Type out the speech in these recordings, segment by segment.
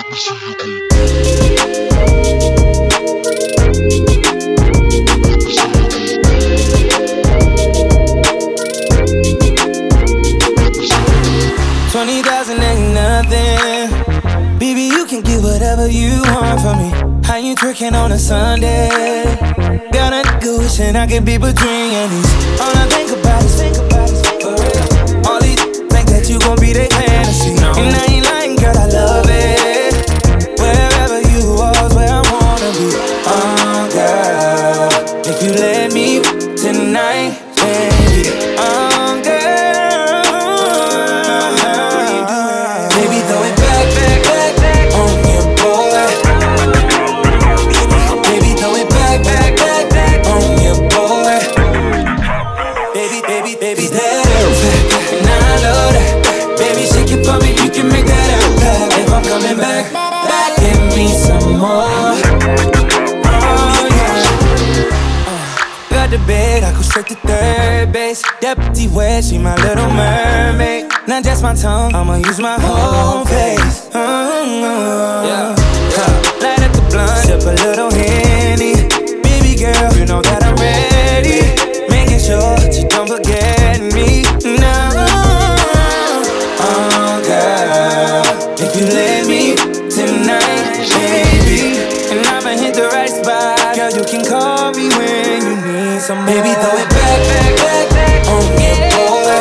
$20,000 ain't nothing. Baby, you can get whatever you want from me. How you twerking on a Sunday? Got a nigga wishing I could be between your knees. All I think about is for real. All these think that you gon' be their fantasy. And I ain't lying, girl, I love it. Wherever you are is where I wanna be. Oh, girl, if you let me tonight, baby. Oh, girl. Baby, throw it back, back, back, back on your boy. Baby, throw it back, back, back, back on your boy. Baby, baby, baby, that and I love that. Baby, shake it for me, you can make that out. If I'm coming back, back, give me some more. Oh, yeah. Got the bed, I go straight to third base. Deputy West, she my little mermaid. Not just my tongue, I'ma use my whole face. Yeah. Light up the blunt, sip a little Henny. Baby girl, you know that I'm ready. Making sure that you don't forget me. No. Oh girl, if you let me tonight, baby. And I'ma hit the right spot. Girl, you can call me when you need some more. Baby, throw it back, back, back, back on your boy.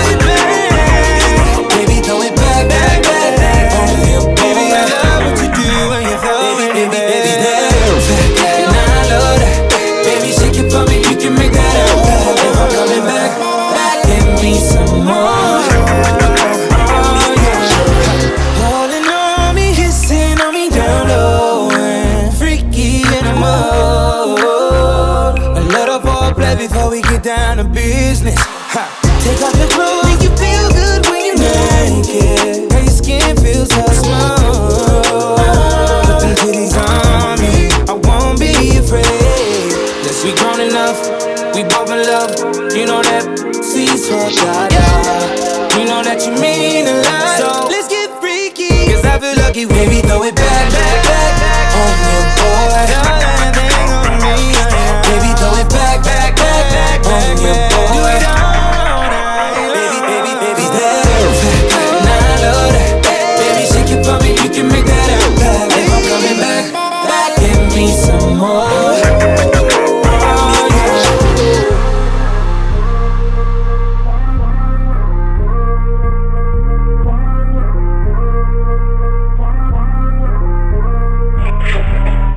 Baby, throw it back, back, back, back on your boy. Baby, I love what you do when you throw it, baby, baby, that. And I love that. Baby, shake it for me, you can make that out. If I'm coming back, back, give me some more. Oh, yeah. Calling on me, kissing on me down low, and freaky in the mode. A little foreplay before we get down to business. Ha. Take off your clothes, make you feel good when you're naked. Girl, your skin feels so smooth. Put them titties on me, I won't be afraid. Yes, we grown enough, we both in love. You know that sweet sweet da-da. You know that you mean a lot. So let's get freaky, 'cause I feel lucky with